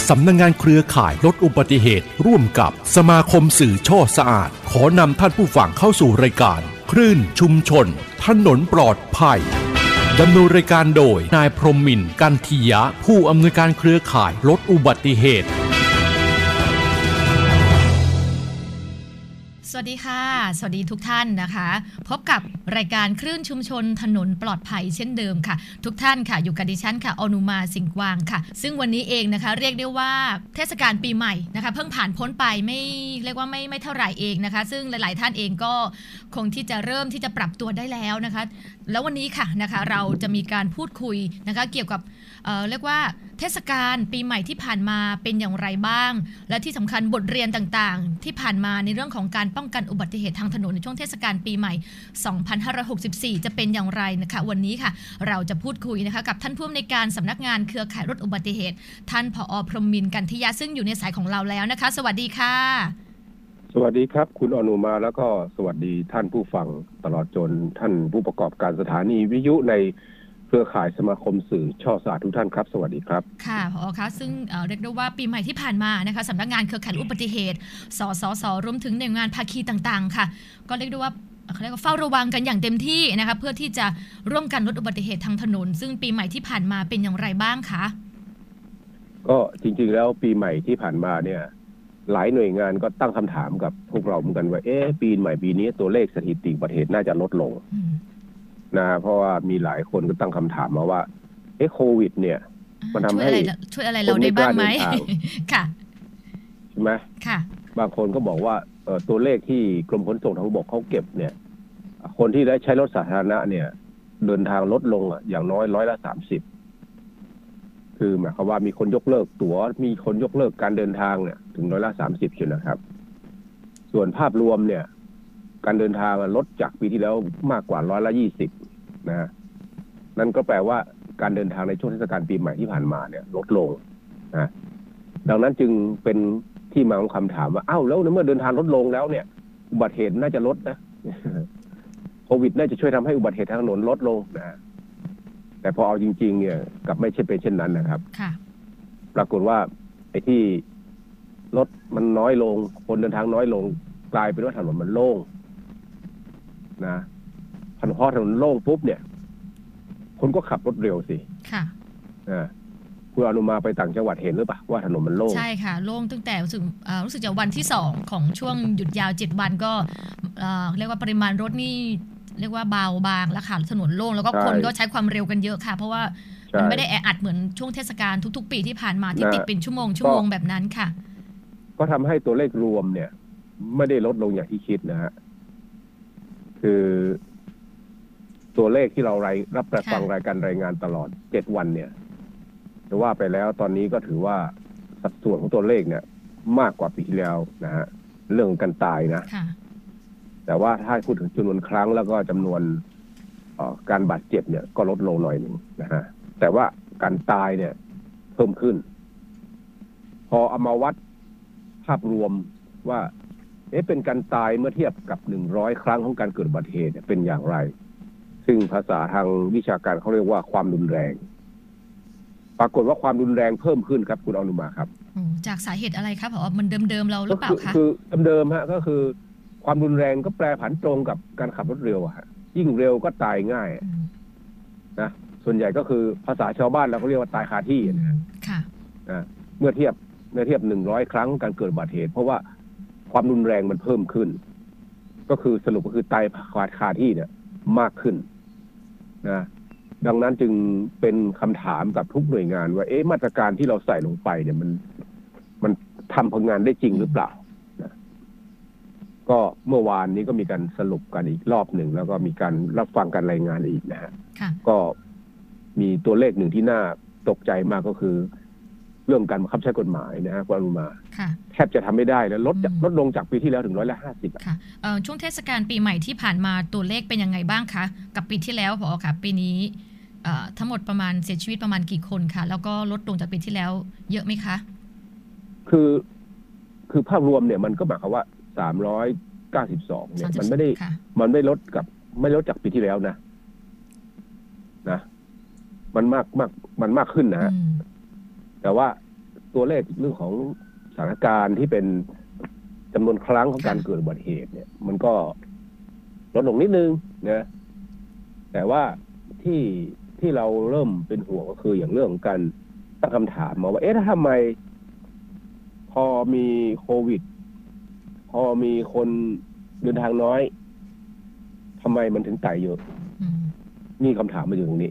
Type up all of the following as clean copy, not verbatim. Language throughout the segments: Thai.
สำนักงานเครือข่ายลดอุบัติเหตุร่วมกับสมาคมสื่อช่อสะอาดขอนำท่านผู้ฟังเข้าสู่รายการคลื่นชุมชนถนนปลอดภัยดำเนินรายการโดยนายพรหมินทร์กันทิยะผู้อำนวยการเครือข่ายลดอุบัติเหตุสวัสดีค่ะสวัสดีทุกท่านนะคะพบกับรายการคลื่นชุมชนถนนปลอดภัยเช่นเดิมค่ะทุกท่านค่ะอยู่กับดิฉันค่ะอนุมาสิงห์กวางค่ะซึ่งวันนี้เองนะคะเรียกได้ว่าเทศกาลปีใหม่นะคะเพิ่งผ่านพ้นไปไม่เรียกว่าไม่เท่าไหร่เองนะคะซึ่งหลายๆท่านเองก็คงที่จะเริ่มที่จะปรับตัวได้แล้วนะคะแล้ววันนี้ค่ะนะคะเราจะมีการพูดคุยนะคะเกี่ยวกับเรียกว่าเทศกาลปีใหม่ที่ผ่านมาเป็นอย่างไรบ้างและที่สำคัญบทเรียนต่างๆที่ผ่านมาในเรื่องของการป้องกันอุบัติเหตุทางถนนในช่วงเทศกาลปีใหม่2564จะเป็นอย่างไรนะคะวันนี้ค่ะเราจะพูดคุยนะคะกับท่านผู้อำนวยการสำนักงานเครือข่ายลดอุบัติเหตุท่านผอ.พรหมินทร์กันทิยะซึ่งอยู่ในสายของเราแล้วนะคะสวัสดีค่ะสวัสดีครับคุณอนุมาแล้วก็สวัสดีท่านผู้ฟังตลอดจนท่านผู้ประกอบการสถานีวิทยุในเครือข่ายสมาคมสื่อช่อสะอาดทุกท่านครับสวัสดีครับค่ะผอ.คะซึ่งเรียกได้ว่าปีใหม่ที่ผ่านมานะคะสำนักงานเครือข่ายอุบัติเหตุสสส.รวมถึงหน่วยงานภาคีต่างๆค่ะก็เรียกได้ว่าเขาเรียกว่าเฝ้าระวังกันอย่างเต็มที่นะคะเพื่อที่จะร่วมกันลดอุบัติเหตุทางถนนซึ่งปีใหม่ที่ผ่านมาเป็นอย่างไรบ้างคะก็จริงๆแล้วปีใหม่ที่ผ่านมาเนี่ยหลายหน่วยงานก็ตั้งคำถามกับพวกเราเหมือนกันว่าปีใหม่ปีนี้ตัวเลขสถิติอุบัติเหตุน่าจะลดลงนะเพราะว่ามีหลายคนก็ตั้งคำถามมาว่าโควิดเนี่ยมันทำให้ช่วยอะไรเราได้บ้างไหมค่ะใช่ไหมค่ะบางคนก็บอกว่าตัวเลขที่กรมขนส่งทางบกเขาเก็บเนี่ยคนที่ได้ใช้รถสาธารณะเนี่ยเดินทางลดลงอย่างน้อย30%คือหมายความว่ามีคนยกเลิกตั๋วมีคนยกเลิกการเดินทางเนี่ยถึง30%เชียวนะครับส่วนภาพรวมเนี่ยการเดินทางลดจากปีที่แล้วมากกว่า20%นะนั่นก็แปลว่าการเดินทางในช่วงเทศกาลปีใหม่ที่ผ่านมาเนี่ยลดลงนะดังนั้นจึงเป็นที่มาของคำถามว่าแล้วเมื่อเดินทางลดลงแล้วเนี่ยอุบัติเหตุน่าจะลดนะโควิดน่าจะช่วยทำให้อุบัติเหตุทางถนนลดลงนะแต่พอเอาจริงๆเนี่ยกลับไม่ใช่เป็นเช่นนั้นนะครับปรากฏว่าไอ้ที่รถมันน้อยลงคนเดินทางน้อยลงกลายเป็นว่าถนนมันโล่งนะพอถนนโล่งปุ๊บเนี่ยคนก็ขับรถเร็วสิค่ะคุณอนุมาไปต่างจังหวัดเห็นหรือเปล่าว่าถนนมันโล่งใช่ค่ะโล่งตั้งแต่รู้สึกจะวันที่2ของช่วงหยุดยาว7วันก็เรียกว่าปริมาณรถนี่เรียกว่าเบาบางแล้วค่ะถนนโล่งแล้วก็คนก็ใช้ความเร็วกันเยอะค่ะเพราะว่ามันไม่ได้แออัดเหมือนช่วงเทศกาลทุกๆปีที่ผ่านมาที่ติดเป็นชั่วโมงแบบนั้นค่ะก็ทำให้ตัวเลขรวมเนี่ยไม่ได้ลดลงอย่างที่คิดนะฮะคือตัวเลขที่เรารับฟังรายการรายงานตลอด7วันเนี่ยแต่ว่าไปแล้วตอนนี้ก็ถือว่าสัดส่วนของตัวเลขเนี่ยมากกว่าปีที่แล้วนะฮะเรื่องการตายนะแต่ว่าถ้าพูดถึงจำนวนครั้งแล้วก็จำนวนการบาดเจ็บเนี่ยก็ลดลงหน่อยนึงนะฮะแต่ว่าการตายเนี่ยเพิ่มขึ้นพอเอามาวัดภาพรวมว่าเป็นการตายเมื่อเทียบกับ100ครั้งของการเกิดอุบัติเหตุเป็นอย่างไรซึ่งภาษาทางวิชาการเขาเรียกว่าความรุนแรงปรากฏว่าความรุนแรงเพิ่มขึ้นครับคุณอนุมาครับจากสาเหตุอะไรครับผอ.มันเดิมๆเราหรือเปล่าคะคือเดิมฮะก็คือความรุนแรงก็แปรผันตรงกับการขับรถเร็วฮะยิ่งเร็วก็ตายง่ายนะส่วนใหญ่ก็คือภาษาชาวบ้านเราเขาเรียกว่าตายคาที่นะค่ะเมื่อเทียบ100ครั้งการเกิดอุบัติเหตุเพราะว่าความรุนแรงมันเพิ่มขึ้นก็คือสรุปก็คือตายคาที่เนี่ยมากขึ้นนะดังนั้นจึงเป็นคำถามกับทุกหน่วยงานว่ามาตรการที่เราใส่ลงไปเนี่ยมันทำผลงานได้จริงหรือเปล่านะก็เมื่อวานนี้ก็มีการสรุปกันอีกรอบหนึ่งแล้วก็มีการรับฟังการรายงานอีกนะฮะก็มีตัวเลขหนึ่งที่น่าตกใจมากก็คือเรื่องการบังคับใช้กฎหมายนะฮะคุณอนุมาแทบจะทำไม่ได้แล้วลดลงจากปีที่แล้วถึง50% ค่ะช่วงเทศกาลปีใหม่ที่ผ่านมาตัวเลขเป็นยังไงบ้างคะกับปีที่แล้วผอ.ค่ะปีนี้ทั้งหมดประมาณเสียชีวิตประมาณกี่คนคะแล้วก็ลดลงจากปีที่แล้วเยอะไหมคะคือภาพรวมเนี่ยมันก็หมายความว่า392เนี่ยมันไม่ลดจากปีที่แล้วนะมันมากขึ้นนะฮะแต่ว่าตัวเลขเรื่องของสถานการณ์ที่เป็นจำนวนครั้งของการเกิดอุบัติเหตุเนี่ยมันก็ลดลงนิดนึงนะแต่ว่าที่เราเริ่มเป็นห่วงก็คืออย่างเรื่องของการตั้งคำถามมาว่าถ้าทำไมพอมีโควิดพอมีคนเดินทางน้อยทำไมมันถึงตายเยอะนี่คำถามมาอยู่ตรงนี้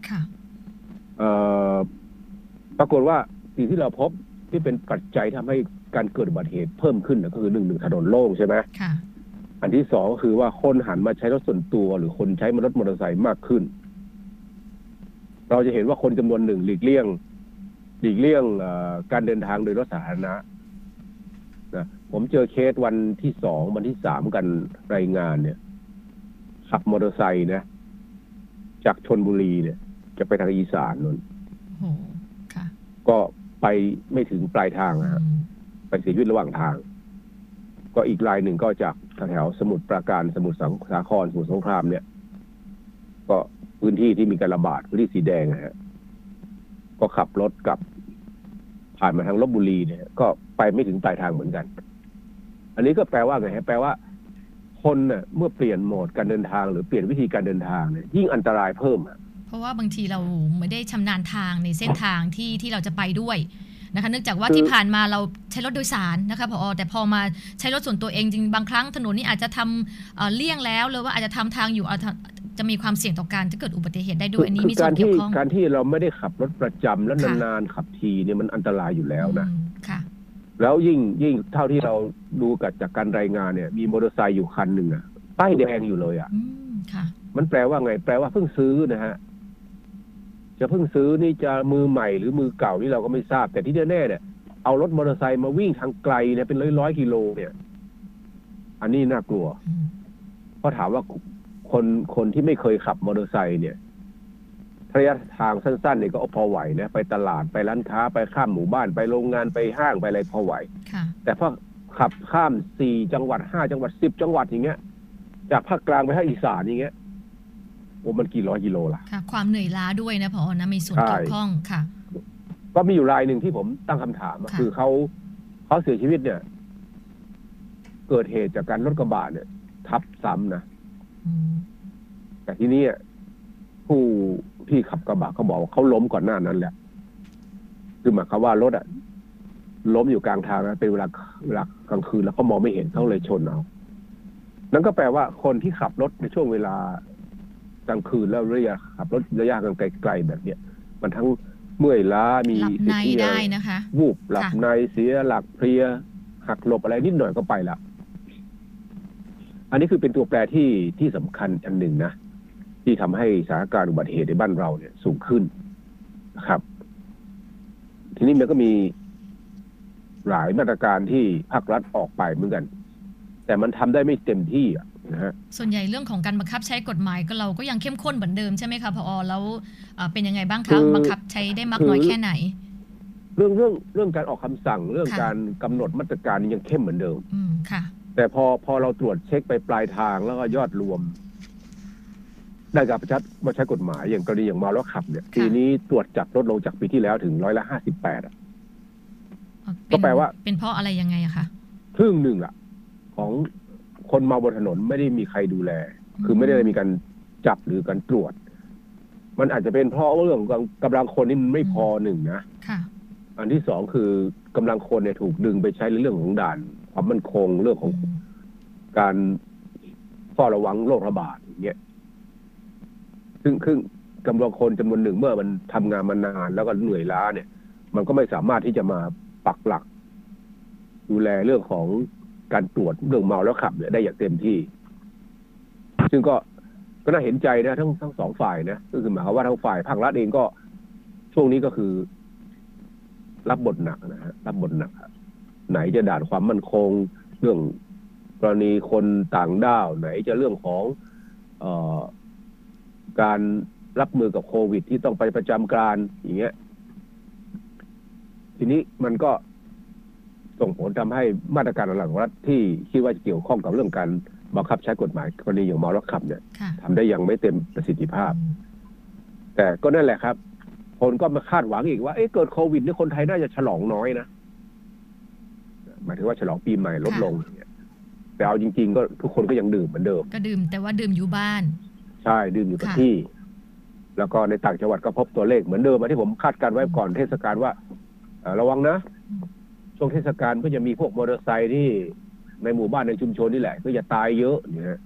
ปรากฏว่าสิ่งที่เราพบที่เป็นปัจจัยทำให้การเกิดอุบัติเหตุเพิ่มขึ้นก็คือหนึ่งถนนโล่งใช่ไหมอันที่สองก็คือว่าคนหันมาใช้รถส่วนตัวหรือคนใช้รถมอเตอร์ไซค์มากขึ้นเราจะเห็นว่าคนจำนวนหนึ่งหลีกเลี่ยงการเดินทางโดยรถสาธารณะนะผมเจอเคสวันที่สองวันที่สามกันรายงานเนี่ยขับมอเตอร์ไซค์นะจากชลบุรีเนี่ยจะไปทางอีสานนั่นก็ไปไม่ถึงปลายทางนะฮะไปเสียชีวิตระหว่างทางก็อีกรายหนึ่งก็จากแถวสมุทรปราการสมุทรสาครสมุทรสงครามเนี่ยก็พื้นที่ที่มีการระบาดพื้นที่สีแดงนะฮะก็ขับรถกลับผ่านมาทางลพบุรีเนี่ยก็ไปไม่ถึงปลายทางเหมือนกันอันนี้ก็แปลว่าไงฮะแปลว่าคนน่ะเมื่อเปลี่ยนโหมดการเดินทางหรือเปลี่ยนวิธีการเดินทางเนี่ยยิ่งอันตรายเพิ่มเพราะว่าบางทีเราไม่ได้ชำนาญทางในเส้นทางที่เราจะไปด้วยนะคะเนื่องจากว่าที่ผ่านมาเราใช้รถโดยสารนะคะผอ.แต่พอมาใช้รถส่วนตัวเองจริงบางครั้งถนนนี้อาจจะทำเลี่ยงแล้วหรือว่าอาจจะทำทางอยู่จะมีความเสี่ยงต่อการจะเกิดอุบัติเหตุได้ด้วยอันนี้มีส่วนเกี่ยวข้องการที่เราไม่ได้ขับรถประจำแล้วนานๆขับทีเนี่ยมันอันตรายอยู่แล้วนะค่ะแล้วยิ่งเท่าที่เราดูจากการรายงานเนี่ยมีมอเตอร์ไซค์อยู่คันหนึ่งป้ายแดงอยู่เลยค่ะมันแปลว่าไงแปลว่าเพิ่งซื้อนะฮะจะเพิ่งซื้อนี่จะมือใหม่หรือมือเก่านี่เราก็ไม่ทราบแต่ที่แน่ๆเนี่ยเอารถมอเตอร์ไซค์มาวิ่งทางไกลเนี่ยเป็นร้อยกิโลเนี่ยอันนี้น่ากลัวเพราะถามว่าคนที่ไม่เคยขับมอเตอร์ไซค์เนี่ยระยะทางสั้นๆเนี่ยก็พอไหวนะไปตลาดไปร้านค้าไปข้ามหมู่บ้านไปโรงงานไปห้างไปอะไรพอไหวแต่พอขับข้าม4จังหวัด5จังหวัด10จังหวัดอย่างเงี้ยจากภาคกลางไปภาคอีสานอย่างเงี้ยโอ้มันกี่ร้อยกิโลล่ะค่ะความเหนื่อยล้าด้วยนะผอ.นะมีส่วนเกี่ยวข้องค่ะก็มีอยู่รายหนึ่งที่ผมตั้งคำถามคือเขาเสียชีวิตเนี่ยเกิดเหตุจากการรถกระบะเนี่ยทับซ้ำนะแต่ทีนี้ผู้ที่ขับกระบะเขาบอกว่าเขาล้มก่อนหน้านั้นแหละคือหมายความว่ารถล้มอยู่กลางทางนะเป็นเวลากลางคืนแล้วเขามองไม่เห็นเขาเลยชนเอานั่นก็แปลว่าคนที่ขับรถในช่วงเวลากลางคืนแล้วขับรถระยะไกลๆแบบเนี้ยมันทั้งเมื่อยล้ามีหลับในได้นะคะวูบหลับในเสียหลักเพลียหักหลบอะไรนิดหน่อยก็ไปละอันนี้คือเป็นตัวแปรที่สำคัญอันหนึ่งนะที่ทำให้สถานการณ์อุบัติเหตุในบ้านเราเนี่ยสูงขึ้นนะครับทีนี้มันก็มีหลายมาตรการที่ภาครัฐออกไปเหมือนกันแต่มันทำได้ไม่เต็มที่นะฮะส่วนใหญ่เรื่องของการบังคับใช้กฎหมายก็เราก็ยังเข้มข้นเหมือนเดิมใช่ไหมคะผอ.แล้วเป็นยังไงบ้างคะบังคับใช้ได้มากน้อยแค่ไหนเรื่องการออกคำสั่งเรื่องการกำหนดมาตรการยังเข้มเหมือนเดิมค่ะแต่พอเราตรวจเช็คไปปลายทางแล้วก็ยอดรวมได้การประชัดมาใช้กฎหมายอย่างกรณีอย่างเมาแล้วขับเนี่ยปีนี้ตรวจจับลดลงจากปีที่แล้วถึง58%ก็แปลว่าเป็นเพราะอะไรยังไงอะคะครึ่งหนึ่งของคนเมาบนถนนไม่ได้มีใครดูแลคือไม่ได้มีการจับหรือการตรวจมันอาจจะเป็นเพราะเรื่องของกำลังคนนี่มันไม่พอหนึ่งนะอันที่สองคือกำลังคนเนี่ยถูกดึงไปใช้ในเรื่องของด่านความมั่นคงเรื่องของการเฝ้าระวังโรคระบาดอย่างเงี้ยซึ่งกำลังคนจำนวนหนึ่งเมื่อมันทำงานมานานแล้วก็เหนื่อยล้าเนี่ยมันก็ไม่สามารถที่จะมาปักหลักดูแลเรื่องของการตรวจเรื่องเมาแล้วขับเนี่ยได้อย่างเต็มที่ซึ่งก็น่าเห็นใจนะทั้งสองฝ่ายนะก็คือหมายความว่าทั้งฝ่ายภาครัฐเองก็ช่วงนี้ก็คือรับบทหนักนะฮะรับบทหนักไหนจะด่านความมั่นคงเรื่องกรณีคนต่างด้าวไหนจะเรื่องของการรับมือกับโควิดที่ต้องไปประจำการอย่างเงี้ยทีนี้มันก็ส่งผลทำให้มาตรการหลังรัฐที่คิดว่าจะเกี่ยวข้องกับเรื่องการบังคับใช้กฎหมายกรณีอย่างเมาแล้วขับเนี่ยทำได้ยังไม่เต็มประสิทธิภาพแต่ก็นั่นแหละครับคนก็มาคาดหวังอีกว่าเกิดโควิดนี่คนไทยน่าจะฉลองน้อยนะหมายถึงว่าฉลองปีใหม่ลดลงเนี่ยแต่เอาจริงๆก็ทุกคนก็ยังดื่มเหมือนเดิมก็ดื่มแต่ว่าดื่มอยู่บ้านใช่ดื่มอยู่กับที่แล้วก็ในต่างจังหวัดก็พบตัวเลขเหมือนเดิมที่ผมคาดการไว้ก่อนเทศกาลว่าระวังนะช่วงเทศกาลก็จะมีพวกมอเตอร์ไซค์ที่ในหมู่บ้านในชุมชนนี่แหละก็จะตายเยอะเนี่ย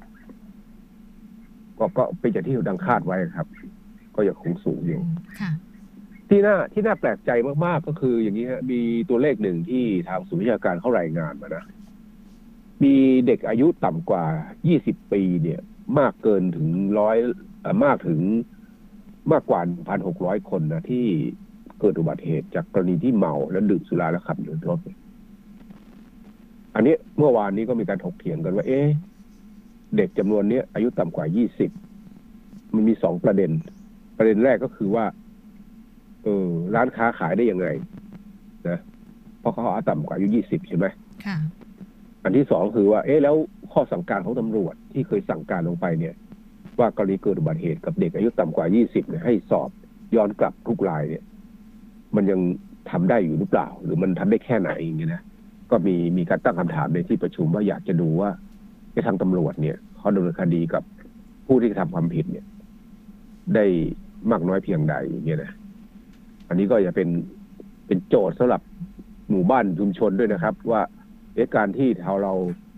ก็เป็นอย่างที่ดังคาดไว้ครับก็ยังคงสูงอยู่ที่น่าแปลกใจมากๆก็คืออย่างนี้ฮะมีตัวเลขหนึ่งที่ทางศูนย์วิชาการเขารายงานมานะมีเด็กอายุต่ำกว่า20ปีเนี่ยมากเกินถึงมากกว่า 1,600 คนนะที่เกิดอุบัติเหตุจากกรณีที่เมาแล้วดื่มสุราแล้วขับอยู่บนรถอันนี้เมื่อวานนี้ก็มีการถกเถียงกันว่าเด็กจำนวนนี้อายุต่ำกว่า20มันมี2ประเด็นแรกก็คือว่าร้านค้าขายได้ยังไงนะเพราะเขาอายุต่ำกว่าอายุ20ใช่ไหมค่ะอันที่2คือว่าแล้วข้อสั่งการของตำรวจที่เคยสั่งการลงไปเนี่ยว่ากรณีเกิดอุบัติเหตุกับเด็กอายุต่ำกว่า20เนี่ยให้สอบย้อนกลับทุกรายเนี่ยมันยังทำได้อยู่หรือเปล่าหรือมันทำได้แค่ไหนอย่างเงี้ยนะก็มีการตั้งคำถามในที่ประชุมว่าอยากจะดูว่าทางตำรวจเนี่ยเขาดำเนินคดีกับผู้ที่ทำความผิดเนี่ยได้มากน้อยเพียงใดอย่างเงี้ยนะอันนี้ก็จะเป็นโจทย์สำหรับหมู่บ้านชุมชนด้วยนะครับว่าการที่เรา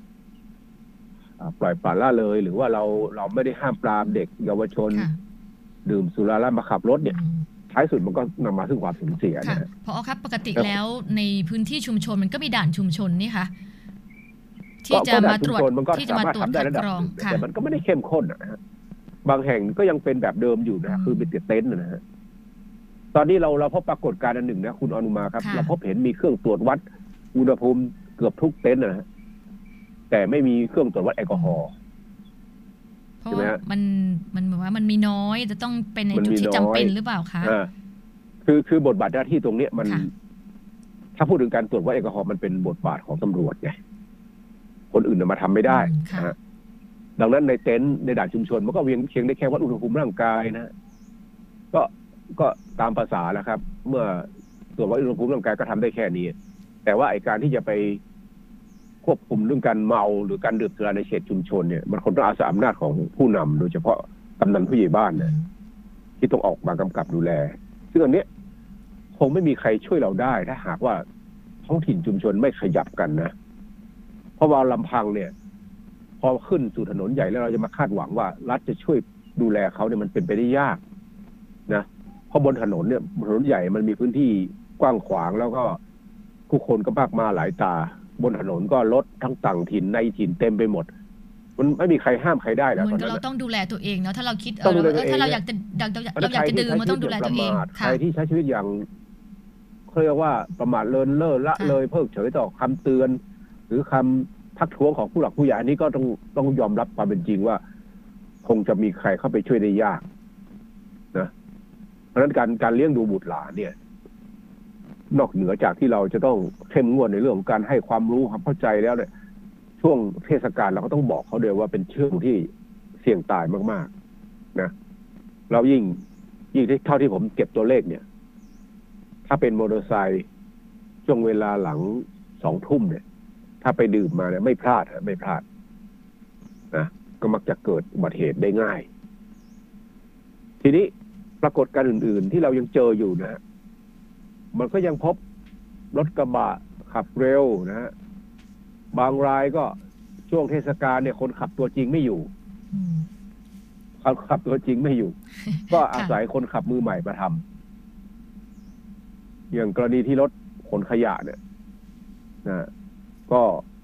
ปล่อยปละละเลยหรือว่าเราไม่ได้ห้ามปรามเด็กเยาวชนดื่มสุราแล้วมาขับรถเนี่ยท้ายสุดมันก็นำมาซึ่งความสูญเสียนะเพราะครับปกติแล้วในพื้นที่ชุมชนมันก็มีด่านชุมชนนี่ค่ะที่จะมาตรวจคัดกรองแต่มันก็ไม่ได้เข้มข้นนะฮะบางแห่งก็ยังเป็นแบบเดิมอยู่นะคือเป็นเต็นท์นะฮะตอนนี้เราพบปรากฏการณ์อันหนึ่งนะคุณอนุมาครับเราพบเห็นมีเครื่องตรวจวัดอุณหภูมิเกือบทุกเต็นท์นะฮะแต่ไม่มีเครื่องตรวจวัดแอลกอฮอล์เพราะมันเหมือนว่ามันมีน้อยจะต้องเป็นในจุดที่จำเป็นหรือเปล่าคะคือบทบาทหน้าที่ตรงนี้มันถ้าพูดถึงการตรวจวัดแอลกอฮอล์มันเป็นบทบาทของตำรวจไงคนอื่นมาทำไม่ได้นะดังนั้นในเต็นท์ในด่านชุมชนมันก็เพียงได้แค่วัดอุณหภูมิร่างกายนะก็ตามภาษาแล้วครับเมื่อตรวจวัดอุณหภูมิร่างกายก็ทำได้แค่นี้แต่ว่าไอ้การที่จะไปควบคุมเรื่องการเมาหรือการดื่มสุราในเขตชุมชนเนี่ยมันคนต้องอาศัยอำนาจของผู้นำโดยเฉพาะกำนันผู้ใหญ่บ้านเนี่ยที่ต้องออกมากำกับดูแลซึ่งอันนี้คงไม่มีใครช่วยเราได้ถ้าหากว่าท้องถิ่นชุมชนไม่ขยับกันนะเพราะว่าลำพังเนี่ยพอขึ้นสู่ถนนใหญ่แล้วเราจะมาคาดหวังว่ารัฐจะช่วยดูแลเขาเนี่ยมันเป็นไปได้ยากนะเพราะบนถนนเนี่ยถนนใหญ่มันมีพื้นที่กว้างขวางแล้วก็ผู้คนก็มากมาหลายตาบนถนนก็รถทั้งต่างถิ่นในถิ่นเต็มไปหมดมันไม่มีใครห้ามใครได้แล้วตอนนั้นเราต้องดูแลตัวเองเนาะถ้าเราคิดถ้าเราอยากจะดื่มมันต้องดูแลตัวเองใครที่ใช้ชีวิตอย่างเรียกว่าประมาทเลินเล่อละเลยเพิกเฉยต่อคำเตือนหรือคำทักท้วงของผู้หลักผู้ใหญ่อันนี้ก็ต้องยอมรับความเป็นจริงว่าคงจะมีใครเข้าไปช่วยได้ยากนะเพราะฉะนั้นการเลี้ยงดูบุตรหลานเนี่ยนอกเหนือจากที่เราจะต้องเข้มงวดในเรื่องของการให้ความรู้ความเข้าใจแล้วเนี่ยช่วงเทศกาลเราก็ต้องบอกเขาด้วยว่าเป็นช่วงที่เสี่ยงตายมากๆนะเรายิ่งเท่าที่ผมเก็บตัวเลขเนี่ยถ้าเป็นมอเตอร์ไซค์ช่วงเวลาหลัง20:00 นเนี่ยถ้าไปดื่มมาเนี่ยไม่พลาดนะก็มักจะเกิดอุบัติเหตุได้ง่ายทีนี้ปรากฏการณ์อื่นๆที่เรายังเจออยู่นะมันก็ยังพบรถกระบะขับเร็วนะฮะบางรายก็ช่วงเทศกาลเนี่ยคนขับตัวจริงไม่อยู่ขับตัวจริงไม่อยู่ ก็อาศัยคนขับมือใหม่มาทำอย่างกรณีที่รถขนขยะเนี่ยนะก็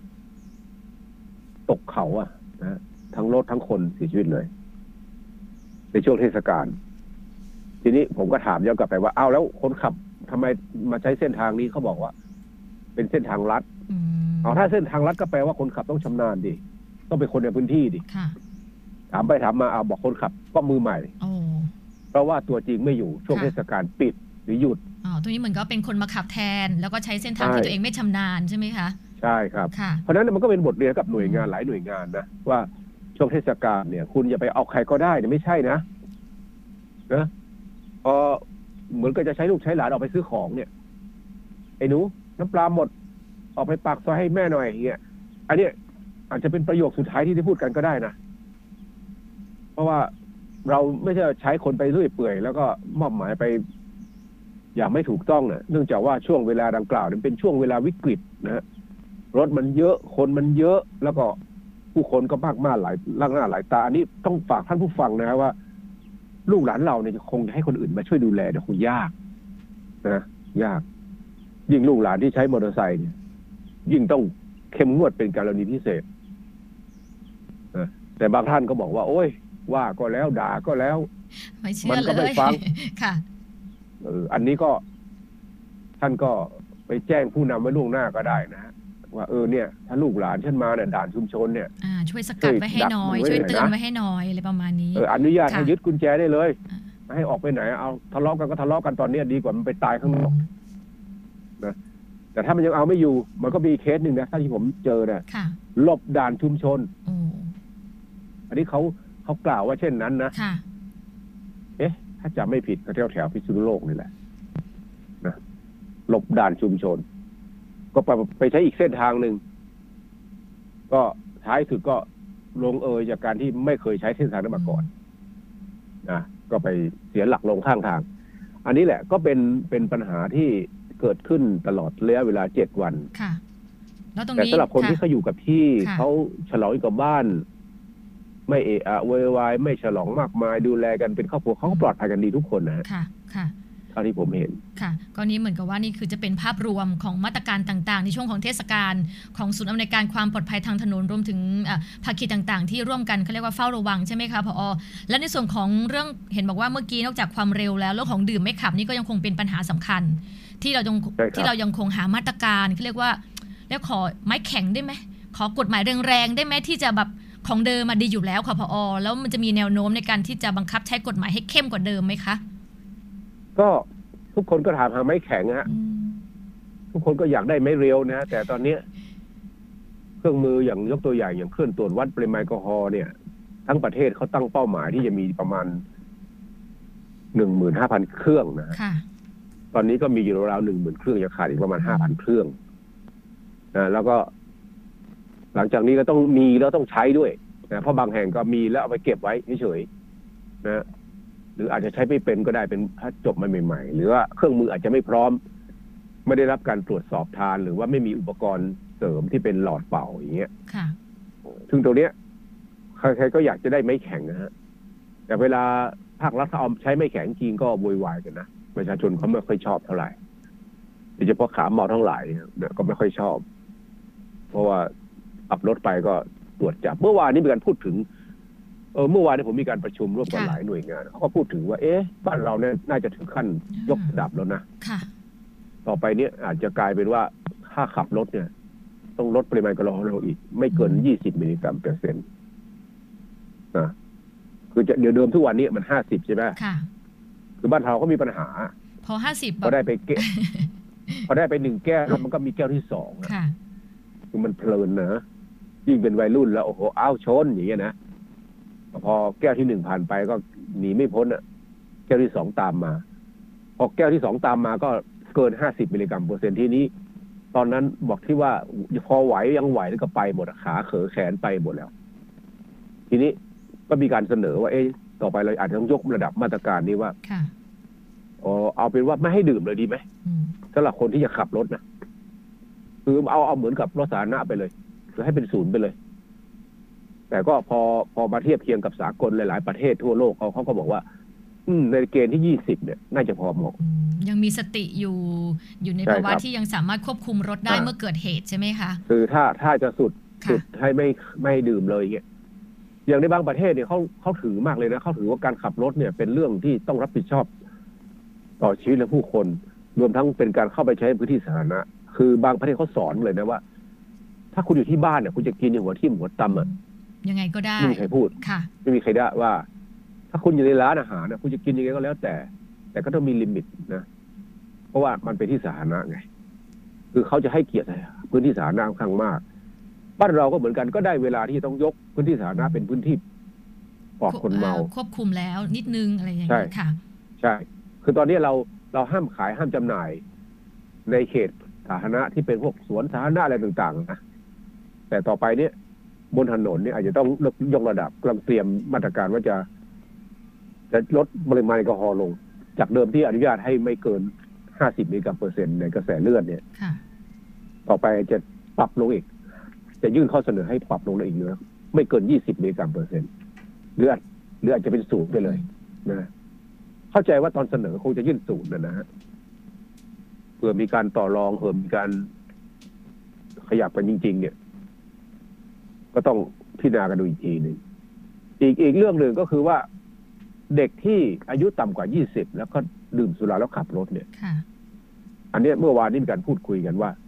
ตกเขาอะนะทั้งรถทั้งคนเสียชีวิตเลยในช่วงเทศกาลทีนี้ผมก็ถามย้อนกลับไปว่าอ้าวแล้วคนขับทำไมมาใช้เส้นทางนี้เขาบอกว่าเป็นเส้นทางลัดถ้าเส้นทางลัดก็แปลว่าคนขับต้องชำนาญดิต้องเป็นคนในพื้นที่ดิถามไปถามมาบอกคนขับก็มือใหม่เพราะว่าตัวจริงไม่อยู่ช่วงเทศกาลปิดหรือหยุดตัวนี้เหมือนก็เป็นคนมาขับแทนแล้วก็ใช้เส้นทางที่ตัวเองไม่ชำนาญใช่ไหมคะใช่ครับเพราะฉะนั้นมันก็เป็นบทเรียนกับหน่วยงานหลายหน่วยงานนะว่าช่วงเทศกาลเนี่ยคุณอย่าไปเอาใครก็ได้เนี่ยไม่ใช่นะพอเหมือนก็จะใช้ลูกใช้หลานออกไปซื้อของเนี่ยไอ้หนูน้ำปลาหมดออกไปปากซอยให้แม่หน่อยอย่างเงี้ยอันนี้อาจจะเป็นประโยคสุดท้ายที่ได้พูดกันก็ได้นะเพราะว่าเราไม่ใช่ใช้คนไปเรื่อยเปื่อยแล้วก็มอบหมายไปอย่างไม่ถูกต้องเนี่ยเนื่องจากว่าช่วงเวลาดังกล่าวเป็นช่วงเวลาวิกฤตนะฮะรถมันเยอะคนมันเยอะแล้วก็ผู้คนก็มากหลายล่างหน้าหลายตาอันนี้ต้องฝากท่านผู้ฟังนะครับว่าลูกหลานเราเนี่ยคงจะให้คนอื่นมาช่วยดูแลเนี่ยคงยากนะยากยิ่งลูกหลานที่ใช้มอเตอร์ไซค์เนี่ยยิ่งต้องเข้มงวดเป็นกรณีพิเศษนะแต่บางท่านก็บอกว่าโอ้ยว่าก็แล้วด่าก็แล้วมันก็ไม่ฟังค่ะอันนี้ก็ท่านก็ไปแจ้งผู้นำไว้ล่วงหน้าก็ได้นะว่าเนี่ยถ้าลูกหลานฉันมาเนี่ยด่านชุมชนเนี่ยช่วยสกัดไว้ให้หน่อยช่วยเตือนไว้ให้หน่อยอะไรประมาณนี้อนุญาตให้ยึดกุญแจได้เลยไม่ให้ออกไปไหนเอาทะเลาะกันก็ทะเลาะกันตอนนี้ดีกว่ามันไปตายข้างนอกนะแต่ถ้ามันยังเอาไม่อยู่มันก็มีเคสหนึ่งนะที่ผมเจอเนี่ยหลบด่านชุมชนอันนี้เขากล่าวว่าเช่นนั้นนะถ้าจำไม่ผิดก็แถวพิษณุโลกนี่แหละนะหลบด่านชุมชนก็ไปใช้อีกเส้นทางหนึ่งก็ท้ายสุดก็ลงจากการที่ไม่เคยใช้เส้นทางนั้นมาก่อนนะก็ไปเสียหลักลงข้างทางอันนี้แหละก็เป็นปัญหาที่เกิดขึ้นตลอดระยะเวลา7 วันค่ะแล้วตรงนี้แต่สำหรับคนที่เขาอยู่กับที่เขาฉลองกับบ้านไม่เอะอะโวยวายไม่ฉลองมากมายดูแลกันเป็นครอบครัวเขาก็ปลอดภัยกันดีทุกคนนะค่ะเท่าที่ผมเห็นค่ะก็นี้เหมือนกับว่านี่คือจะเป็นภาพรวมของมาตรการต่างๆในช่วงของเทศกาลของศูนย์อำนวยการความปลอดภัยทางถนนรวมถึงภาคีต่างๆที่ร่วมกันเขาเรียกว่าเฝ้าระวังใช่ไหมคะผอ.และในส่วนของเรื่องเห็นบอกว่าเมื่อกี้นอกจากความเร็วแล้วเรื่องของดื่มไม่ขับนี่ก็ยังคงเป็นปัญหาสำคัญที่เรายังคงหามาตรการเขาเรียกว่าแล้วขอไม้แข็งได้ไหมขอกฎหมายแรงๆได้ไหมที่จะแบบของเดิมมาดีอยู่แล้วค่ะผอ.แล้วมันจะมีแนวโน้มในการที่จะบังคับใช้กฎหมายให้เข้มกว่าเดิมไหมคะก็ทุกคนก็ถามหาไม้แข็งฮะทุกคนก็อยากได้ไม้เร็วนะแต่ตอนนี้เครื่องมืออย่างยกตัวอย่างอย่างเครื่องตรวจวัดปริมาณแอลกอฮอล์เนี่ยทั้งประเทศเขาตั้งเป้าหมายที่จะมีประมาณ 15,000 เครื่องนะตอนนี้ก็มีอยู่ราวๆ 10,000 เครื่องจะขาดอีกประมาณ 5,000 เครื่องนะแล้วก็หลังจากนี้ก็ต้องมีแล้วต้องใช้ด้วยนะเพราะบางแห่งก็มีแล้วเอาไปเก็บไว้เฉยๆนะหรืออาจจะใช้ไม่เป็นก็ได้เป็นถ้าจบมาใหม่ๆหรือว่าเครื่องมืออาจจะไม่พร้อมไม่ได้รับการตรวจสอบทานหรือว่าไม่มีอุปกรณ์เสริมที่เป็นหลอดเป่าอย่างเงี้ยซึ่งตรงเนี้ยใครๆก็อยากจะได้ไม้แข็งนะฮะแต่เวลาภาครัฐเอาใช้ไม้แข็งจริงก็โวยวายกันนะประชาชนเขาไม่ค่อยชอบเท่าไหร่โดยเฉพาะขาเมาทั้งหลายเนี่ยก็ไม่ค่อยชอบเพราะว่าขับรถไปก็ตรวจจับเมื่อวานนี้มีการพูดถึงเมื่อวานนี้ผมมีการประชุมร่วมกันหลายหน่วยงานเขาก็พูดถึงว่าบ้านเราเนี่ยน่าจะถึงขั้นยกระดับแล้วนะต่อไปเนี่ยอาจจะกลายเป็นว่าถ้าขับรถเนี่ยต้องลดปริมาณแอลกอฮอล์เราอีกไม่เกิน20 มิลลิกรัมเปอร์เซ็นต์นะคือเดี๋ยวเดิมทุกวันนี้มัน50ใช่ไหมคือบ้านเราก็มีปัญหาพอ50 พอได้ไปพอได้ไป1 แก้วแล้วมันก็มีแก้วที่2คือมันเพลินนะยิ่งเป็นวัยรุ่นแล้วโอ้โหอ้าวชนอย่างเงี้ยนะพอแก้วที่1ผ่านไปก็หนีไม่พ้นแก้วที่2ตามมาพอแก้วที่2ตามมาก็เกิน50 มิลลิกรัมเปอร์เซ็นต์ที่นี้ตอนนั้นบอกที่ว่าพอไหวยังไหวแล้วก็ไปหมดขาเขอแขนไปหมดแล้วทีนี้ก็มีการเสนอว่าต่อไปเราอาจจะต้องยกระดับมาตรการนี้ว่าเอาเป็นว่าไม่ให้ดื่มเลยดีไหมสำหรับคนที่จะขับรถนะคือเอาเหมือนกับรถสาธารณะไปเลยคือให้เป็น0ไปเลยแต่ก็พอมาเทียบเคียงกับสากลหลายๆประเทศทั่วโลกเขาก็บอกว่าในเกณฑ์ที่20เนี่ยน่าจะพอเหมาะยังมีสติอยู่ในภาวะที่ยังสามารถควบคุมรถได้เมื่อเกิดเหตุใช่ไหมคะคือถ้าจะสุดให้ไม่ดื่มเลยอย่างเงี้ยอย่างในบางประเทศเนี่ยเขาถือมากเลยนะเขาถือว่าการขับรถเนี่ยเป็นเรื่องที่ต้องรับผิดชอบต่อชีวิตและผู้คนรวมทั้งเป็นการเข้าไปใช้พื้นที่สาธารณะคือบางประเทศเขาสอนเลยนะว่าถ้าคุณอยู่ที่บ้านเนี่ยคุณจะกินหัวทิ่มหัวตำยังไงก็ได้ไม่มีใครพูดไม่มีใครได้ว่าถ้าคุณอยู่ในร้านอาหารนะคุณจะกินยังไงก็แล้วแต่ก็ต้องมีลิมิตนะเพราะว่ามันเป็นที่สาธารณะไงคือเขาจะให้เกียรติพื้นที่สาธารณะค่อนข้างมากบ้านเราก็เหมือนกันก็ได้เวลาที่ต้องยกพื้นที่สาธารณะเป็นพื้นที่ปลอดคนเมาควบคุมแล้วนิดนึงอะไรอย่างนี้ค่ะใช่คือตอนนี้เราห้ามขายห้ามจำหน่ายในเขตสาธารณะที่เป็นพวกสวนสาธารณะอะไรต่างๆนะแต่ต่อไปเนี่ยบนถนนเนี่ยอาจจะต้องยกระดับกำลังเตรียมมาตรการว่าจะลดปริมาณแอลกอฮอล์ลงจากเดิมที่อนุญาตให้ไม่เกิน50 มิลลิกรัมเปอร์เซ็นต์ในกระแสเลือดเนี่ยต่อไปจะปรับลงอีกจะยื่นข้อเสนอให้ปรับลงอีกเหลือไม่เกิน20 มิลลิกรัมเปอร์เซ็นต์หรืออาจจะเป็นศูนย์ไปเลยนะเข้าใจว่าตอนเสนอคงจะยื่นศูนย์นะฮะเพื่อมีการต่อรองเพื่อมีการขยับกันจริงๆเนี่ยก็ต้องพิจารณากันดูอีกทีหนึ่งอีกเรื่องหนึ่งก็คือว่าเด็กที่อายุต่ำกว่า20แล้วก็ดื่มสุราแล้วขับรถเนี่ยอันนี้เมื่อวานนี้มีการพูดคุยกันว่า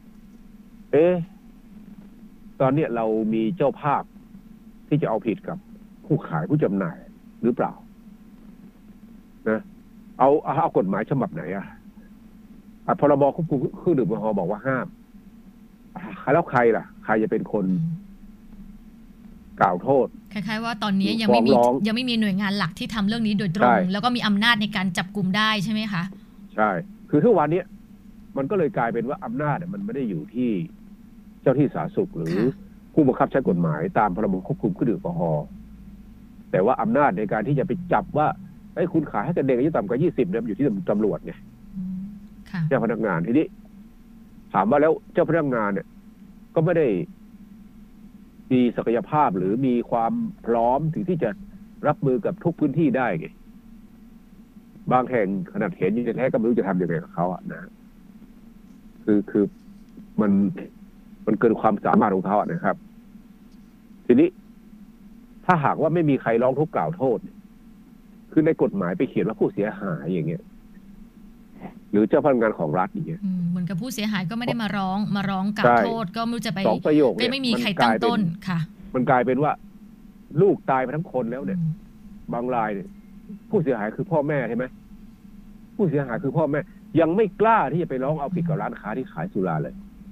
ตอนนี้เรามีเจ้าภาพที่จะเอาผิดกับผู้ขายผู้จำหน่ายหรือเปล่านะเอากฎหมายฉบับไหนพรบควบคุมเครื่องดื่มแอลกอฮอล์บอกว่าห้ามแล้วใครล่ะใครจะเป็นคนกล่าวโทษคล้ายๆว่าตอนนี้ยังไม่มีหน่วยงานหลักที่ทำเรื่องนี้โดยตรงแล้วก็มีอำนาจในการจับกุมได้ใช่ไหมคะใช่คือทุกวันนี้มันก็เลยกลายเป็นว่าอำนาจมันไม่ได้อยู่ที่เจ้าที่สาธารณสุขหรือผู้บังคับใช้กฎหมายตามพรบควบคุมเครื่องดื่มแอลกอฮอล์แต่ว่าอำนาจในการที่จะไปจับว่าคุณขายให้กับเด็กอายุต่ำกว่า20เนี่ยอยู่ที่ตำรวจไงเจ้าพนักงานทีนี้ถามว่าแล้วเจ้าพนักงานเนี่ยก็ไม่ได้มีศักยภาพหรือมีความพร้อมถึงที่จะรับมือกับทุกพื้นที่ได้ไงบางแห่งขนาดเห็นอยู่แท้ๆก็ไม่รู้จะทำยังไงกับเขานะคือมันเกินความสามารถของเขานะครับทีนี้ถ้าหากว่าไม่มีใครร้องทุกข์กล่าวโทษคือในกฎหมายไปเขียนว่าผู้เสียหายอย่างเงี้ยหรือเจ้าพนักงานของรัฐอย่างเงี้ยเหมือนกับผู้เสียหายก็ไม่ได้มาร้องกล่าวโทษก็ไม่รู้จะไป 2 ประโยคเนี่ยไม่มีใครตั้งต้นค่ะมันกลายเป็นว่าลูกตายไปทั้งคนแล้วเนี่ยบางรายเนี่ยผู้เสียหายคือพ่อแม่ใช่ไหมผู้เสียหายคือพ่อแม่ยังไม่กล้าที่จะไปร้องเอาผิดกับร้านค้าที่ขายสุราเลย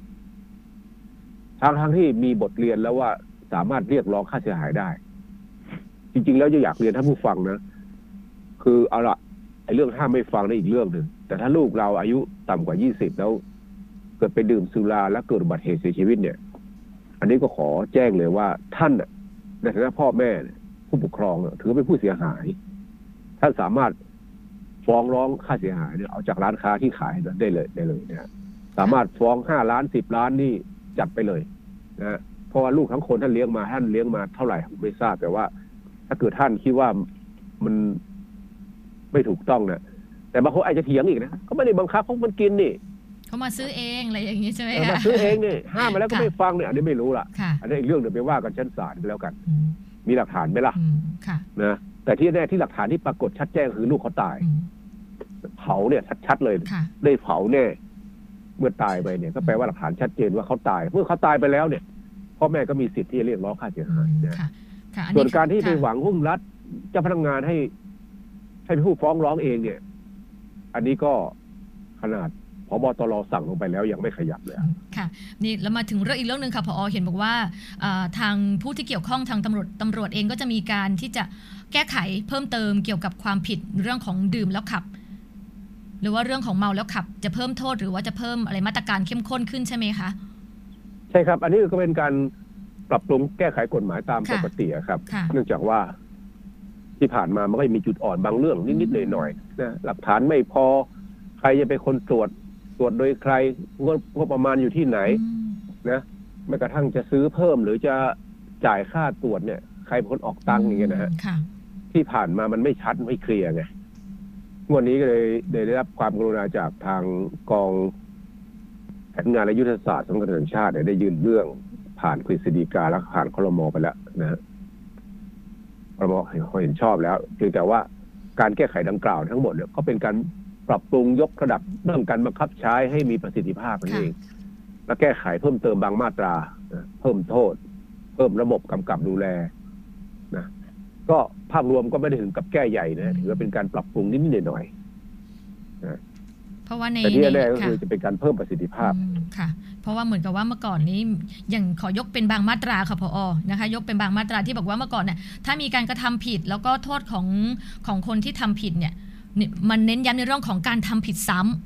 ทั้งที่มีบทเรียนแล้วว่าสามารถเรียกร้องค่าเสียหายได้จริงๆแล้วจะอยากเรียนท่านผู้ฟังนะคือเอาละไอ้เรื่องห้ามไม่ฟังนี่อีกเรื่องหนึ่งแต่ถ้าลูกเราอายุต่ำกว่า20แล้วเกิดไปดื่มสุราแล้วเกิดอุบัติเหตุเสียชีวิตเนี่ยอันนี้ก็ขอแจ้งเลยว่าท่านในฐานะพ่อแม่ผู้ปกครองถือเป็นผู้เสียหายท่านสามารถฟ้องร้องค่าเสียหายเนี่ยเอาจากร้านค้าที่ขายได้เลยเนี่ยสามารถฟ้อง5 ล้าน10 ล้านนี่จัดไปเลยนะเพราะว่าลูกทั้งคนท่านเลี้ยงมาเท่าไหร่ผมไม่ทราบแต่ว่าถ้าเกิดท่านคิดว่ามันไม่ถูกต้องนะแต่บางคนอาจจะเถียงอีกนะก็ไม่ได้บังคับเขามันกินนี่เขามาซื้อเองอะไรอย่างนี้ใช่ไหมคะมาซื้อเองนี่ห้ามมาแล้วก็ไม่ฟังเนี่ยอันนี้ไม่รู้ล่ะอันนี้อีกเรื่องเดี๋ยวไปว่ากันชั้นศาลไปแล้วกันมีหลักฐานไหมล่ะนะแต่ที่แน่ที่หลักฐานที่ปรากฏชัดแจ้งคือลูกเขาตายเผาเนี่ยชัดๆเลยได้เผาแน่เมื่อตายไปเนี่ยก็แปลว่าหลักฐานชัดเจนว่าเขาตายเมื่อเขาตายไปแล้วเนี่ยพ่อแม่ก็มีสิทธิ์ที่จะเรียกร้องค่าเสียหายนะส่วนการที่ไปหวังหุ้นรัฐเจ้าพนักงานให้ผู้ฟ้องร้องเองเนี่ยอันนี้ก็ขนาดผบ.ตร.สั่งลงไปแล้วยังไม่ขยับเลยค่ะนี่แล้วมาถึงเรื่องอีกเรื่องนึงค่ะผอ.เห็นบอกว่าทางผู้ที่เกี่ยวข้องทางตำรวจเองก็จะมีการที่จะแก้ไขเพิ่มเติมเกี่ยวกับความผิดเรื่องของดื่มแล้วขับหรือว่าเรื่องของเมาแล้วขับจะเพิ่มโทษหรือว่าจะเพิ่มอะไรมาตรการเข้มข้นขึ้นใช่ไหมคะใช่ครับอันนี้ก็เป็นการปรับปรุงแก้ไขกฎหมายตามปกติครับเนื่องจากว่าที่ผ่านมามันก็มีจุดอ่อนบางเรื่องนิดๆหน่อยๆนะหลักฐานไม่พอใครจะเป็นคนตรวจโดยใครงบประมาณอยู่ที่ไหนนะแม้กระทั่งจะซื้อเพิ่มหรือจะจ่ายค่าตรวจเนี่ยใครเป็นคนออกตังค์อย่างเงี้ยนะฮะที่ผ่านมามันไม่ชัดไม่เคลียร์ไงวันนี้ก็เลยได้รับความกรุณาจากทางกองแผนงานและยุทธศาสตร์สำนักงานตำรวจแห่งชาติได้ยื่นเรื่องผ่านกฤษฎีกาและผ่านครม.ไปแล้วนะฮะครม.เห็นชอบแล้วเพียงแต่ว่าการแก้ไขดังกล่าวทั้งหมดเนี่ยก็เป็นการปรับปรุงยกระดับเรื่องการบังคับใช้ให้มีประสิทธิภาพนั่นเองและแก้ไขเพิ่มเติมบางมาตราเพิ่มโทษเพิ่มระบบกำกับดูแลนะก็ภาพรวมก็ไม่ได้ถึงกับแก้ใหญ่นะถือว่าเป็นการปรับปรุงนิดๆหน่อยๆนะเพราะว่าในแต่ที่แน่ก็คือจะเป็นการเพิ่มประสิทธิภาพค่ะเพราะว่าเหมือนกับว่าเมื่อก่อนนี้อย่างขอยกเป็นบางมาตราค่ะผอ.นะคะยกเป็นบางมาตราที่บอกว่าเมื่อก่อนเนี่ยถ้ามีการกระทำผิดแล้วก็โทษของคนที่ทำผิดเนี่ยมันเน้นย้ำในเรื่องของการทำผิดซ้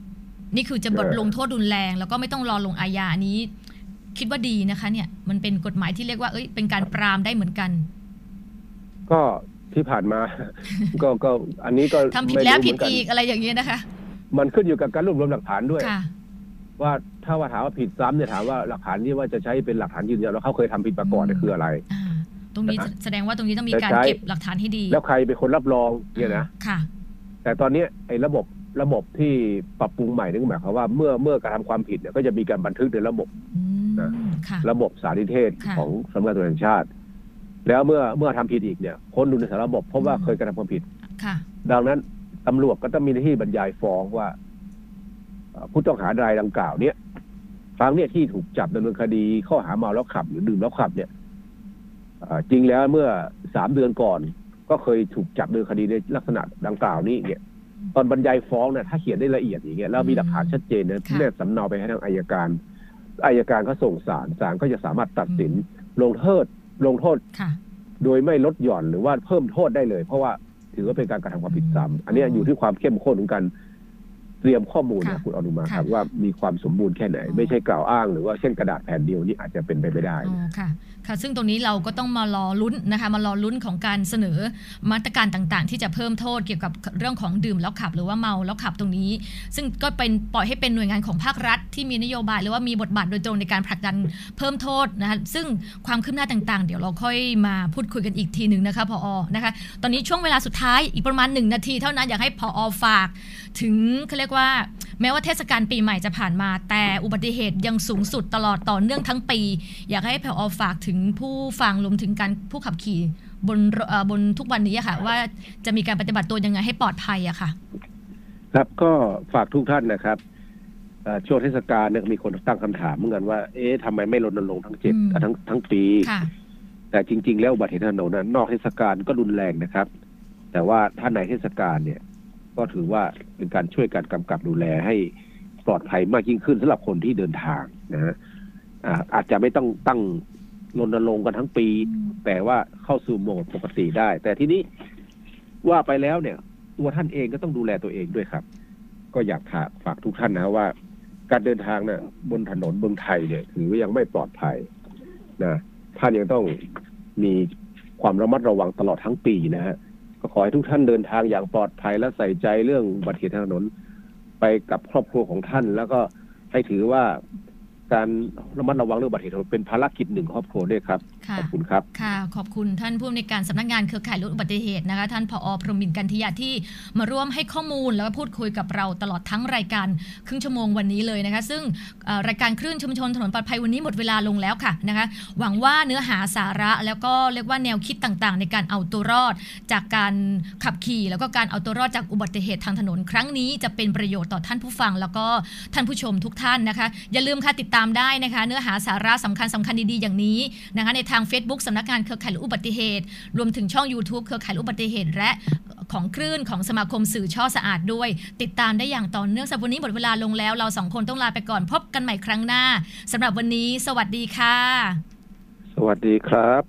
นี่คือจะบทลงโทษรุนแรงแล้วก็ไม่ต้องรอลงอาญานี้คิดว่าดีนะคะเนี่ยมันเป็นกฎหมายที่เรียกว่าเป็นการปรามได้เหมือนกันก็ที่ผ่านมา ก็อันนี้ก็ทำผิดแล้วผิดอีกอะไรอย่างเงี้ยนะคะมันขึ้นอยู่กับการรวบรวมหลักฐานด้วยว่าถ้าว่าถามว่าผิดซ้ำเนี่ยถามว่าหลักฐานที่ว่าจะใช้เป็นหลักฐานยืนยันว่าเขาเคยทำผิดมาก่อนคืออะไรตรงนี้แสดงว่าตรงนี้ต้องมีการเก็บหลักฐานให้ดีแล้วใครเป็นคนรับรองเนี่ยนะค่ะแต่ตอนนี้ไอ้ระบบที่ปรับปรุงใหม่นั่นหมายความว่าเมื่อกระทำความผิดเนี่ยก็จะมีการบันทึกในระบบนะระบบสารนิเทศของสำนักงานตำรวจแห่งชาติแล้วเมื่อทำผิดอีกเนี่ยค้นดูในสารระบบพบว่าเคยกระทำความผิดดังนั้นตำรวจก็ต้องมีหน้าที่บรรยายฟ้องว่าผู้ต้องหารายดังกล่าวเนี่ยครั้งเนี่ยที่ถูกจับดำเนินคดีข้อหาเมาแล้วขับหรือดื่มแล้วขับเนี่ยจริงแล้วเมื่อ3 เดือนก่อนก็เคยถูกจับดำเนินคดีในลักษณะดังกล่าวนี้เนี่ยตอนบรรยายฟ้องเนี่ยถ้าเขียนได้ละเอียดอย่างเงี้ยแล้วมีหลักฐานชัดเจนเนี่ยแนบสำเนาไปให้ทางอัยการก็ส่งศาลก็จะสามารถตัดสินลงโทษโดยไม่ลดหย่อนหรือว่าเพิ่มโทษได้เลยเพราะว่าถือว่าเป็นการกระทำความผิดซ้ำอันนี้อยู่ที่ความเข้มข้นของการเตรียมข้อมูลนะคุณอนุมาครับว่ามีความสมบูรณ์แค่ไหนไม่ใช่กล่าวอ้างหรือว่าเช่นกระดาษแผ่นเดียวนี่อาจจะเป็นไปไม่ได้ค่ะซึ่งตรงนี้เราก็ต้องมารอลุ้นนะคะมารอลุ้นของการเสนอมาตรการต่างๆที่จะเพิ่มโทษเกี่ยวกับเรื่องของดื่มแล้วขับหรือว่าเมาแล้วขับตรงนี้ซึ่งก็เป็นปล่อยให้เป็นหน่วยงานของภาครัฐที่มีนโยบายหรือว่ามีบทบาทโดยตรงในการผลักดันเพิ่มโทษนะคะซึ่งความคืบหน้าต่างๆเดี๋ยวเราค่อยมาพูดคุยกันอีกทีนึงนะคะผอ.นะคะตอนนี้ช่วงเวลาสุดท้ายอีกประมาณ1 นาทีเท่านั้นอยากให้ผอ.ฝากถึงเขาเรียกว่าแม้ว่าเทศกาลปีใหม่จะผ่านมาแต่อุบัติเหตุยังสูงสุดตลอดต่อเนื่องทั้งปีอยากให้ผอ.ฝากถึงผู้ฟังรวมถึงการผู้ขับขี่บนทุกวันนี้ค่ะว่าจะมีการปฏิบัติตัวยังไงให้ปลอดภัยอะค่ะครับก็ฝากทุกท่านนะครับช่วงเทศกาลเนี่ยมีคนตั้งคำถามเหมือนกันว่าทำไมไม่รณรงค์ทั้งปีแต่จริงๆแล้วอุบัติเหตุถนนนั้นนอกเทศกาลก็รุนแรงนะครับแต่ว่าถ้าในเทศกาลเนี่ยก็ถือว่าเป็นการช่วยการกำกับดูแลให้ปลอดภัยมากยิ่งขึ้นสำหรับคนที่เดินทางนะฮะอาจจะไม่ต้องตั้งรณรงค์กันทั้งปีแต่ว่าเข้าสู่โหมดปกติได้แต่ทีนี้ว่าไปแล้วเนี่ยตัวท่านเองก็ต้องดูแลตัวเองด้วยครับก็อยากฝากทุกท่านนะว่าการเดินทางเนี่ยบนถนนเมืองไทยเนี่ยถือว่ายังไม่ปลอดภัยนะท่านยังต้องมีความระมัดระวังตลอดทั้งปีนะฮะก็ขอให้ทุกท่านเดินทางอย่างปลอดภัยและใส่ใจเรื่องอุบัติเหตุทางถนนไปกับครอบครัวของท่านแล้วก็ให้ถือว่าการระมัดระวังเรื่องอุบัติเหตุเป็นภารกิจหนึ่งครอบครัวด้วยครับขอบคุณครับค่ะขอบคุณท่านผู้อำนวยการสำนักงานเครือข่ายลดอุบัติเหตุนะคะท่านผอ.พรหมินทร์กันทิยาที่มาร่วมให้ข้อมูลแล้วก็พูดคุยกับเราตลอดทั้งรายการครึ่งชั่วโมงวันนี้เลยนะคะซึ่งรายการคลื่นชุมชนถนนปลอดภัยวันนี้หมดเวลาลงแล้วค่ะนะคะหวังว่าเนื้อหาสาระแล้วก็เรียกว่าแนวคิดต่างๆในการเอาตัวรอดจากการขับขี่แล้วก็การเอาตัวรอดจากอุบัติเหตุทางถนนครั้งนี้จะเป็นประโยชน์ต่อท่านผู้ฟังแล้วก็ท่านผู้ชมทุกท่านนะคะอย่าลืมค่ะติดตามได้นะคะเนื้อหาสาระสำคัญดีๆอย่างนี้นะคะในทาง Facebook สำนักงานเครือข่ายลดอุบัติเหตุรวมถึงช่อง YouTube เครือข่ายลดอุบัติเหตุและของคลื่นของสมาคมสื่อช่อสะอาดด้วยติดตามได้อย่างต่อเนื่องสำหรับวันนี้หมดเวลาลงแล้วเรา2 คนต้องลาไปก่อนพบกันใหม่ครั้งหน้าสำหรับวันนี้สวัสดีค่ะสวัสดีครับ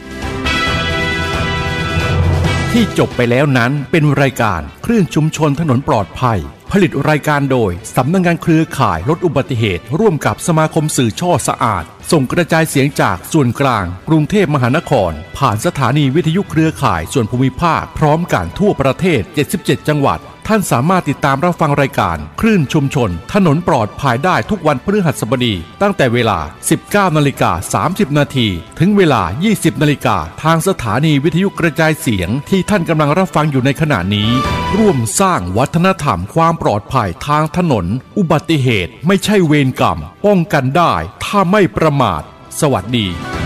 ที่จบไปแล้วนั้นเป็นรายการคลื่นชุมชนถนนปลอดภัยผลิตรายการโดยสำนักงานเครือข่ายลดอุบัติเหตุร่วมกับสมาคมสื่อช่อสะอาดส่งกระจายเสียงจากส่วนกลางกรุงเทพมหานครผ่านสถานีวิทยุเครือข่ายส่วนภูมิภาคพร้อมกันทั่วประเทศ77 จังหวัดท่านสามารถติดตามรับฟังรายการคลื่นชุมชนถนนปลอดภัยได้ทุกวันพฤหัสบดีตั้งแต่เวลา 19:30 น.ถึงเวลา 20:00 น.ทางสถานีวิทยุกระจายเสียงที่ท่านกำลังรับฟังอยู่ในขณะนี้ร่วมสร้างวัฒนธรรมความปลอดภัยทางถนนอุบัติเหตุไม่ใช่เวรกรรมป้องกันได้ถ้าไม่ประมาทสวัสดี